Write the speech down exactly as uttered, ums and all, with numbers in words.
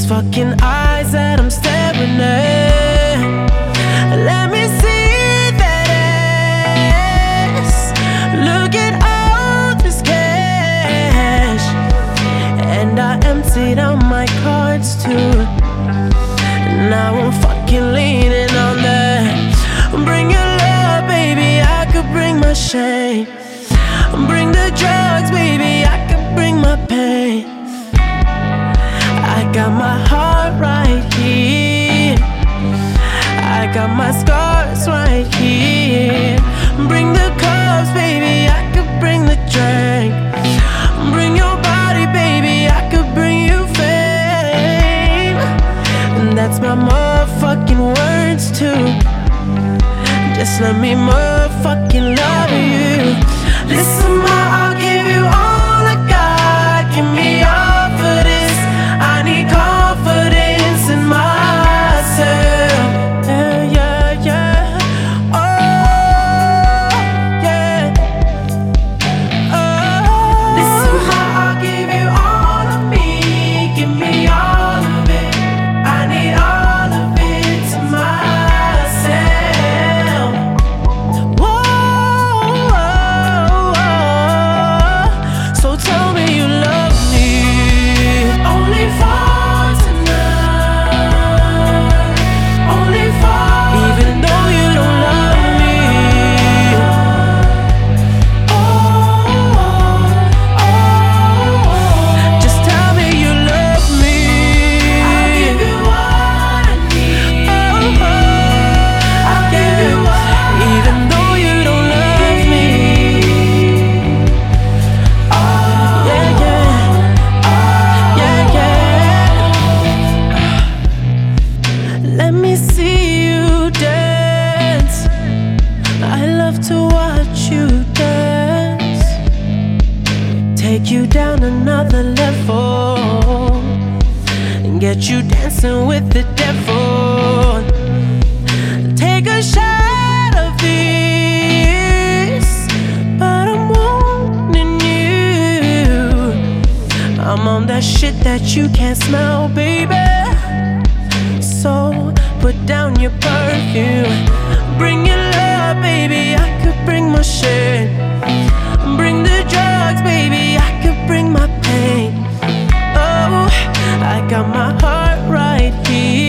fucking eyes that I'm staring at. Let me see that ass. Look at all this cash. And I emptied out my cards too. Now I'm fucking leaning on that. Bring your love, baby, I could bring my shame. Bring the drugs, baby, I could bring my pain. I got my heart right here. I got my scars right here. Bring the cups, baby, I could bring the drink. Bring your body, baby, I could bring you fame. And that's my motherfucking words too. Just let me motherfucking love you. Listen, ma, I'll give you all I got. Give me all for this. I need confidence in myself. Yeah, yeah, yeah. Oh, yeah. Oh. Listen, ma, I'll give you all of me. Give me all of it. I need all of it to myself. Whoa, whoa, whoa. So tell me you love me. Only for tonight. Only for. Even though you don't love me. Oh, oh, oh. Just tell me you love me. I'll give you what I need. Oh, oh. I'll give you what. Even though you don't love me. Oh, yeah, yeah. Yeah, yeah. Let me see you dance. I love to watch you dance. Take you down another level and get you dancing with the devil. Take a shot of this, but I'm wanting you. I'm on that shit that you can't smell, baby. So put down your perfume. Bring your love, baby, I could bring my shit. Bring the drugs, baby, I could bring my pain. Oh, I got my heart right here.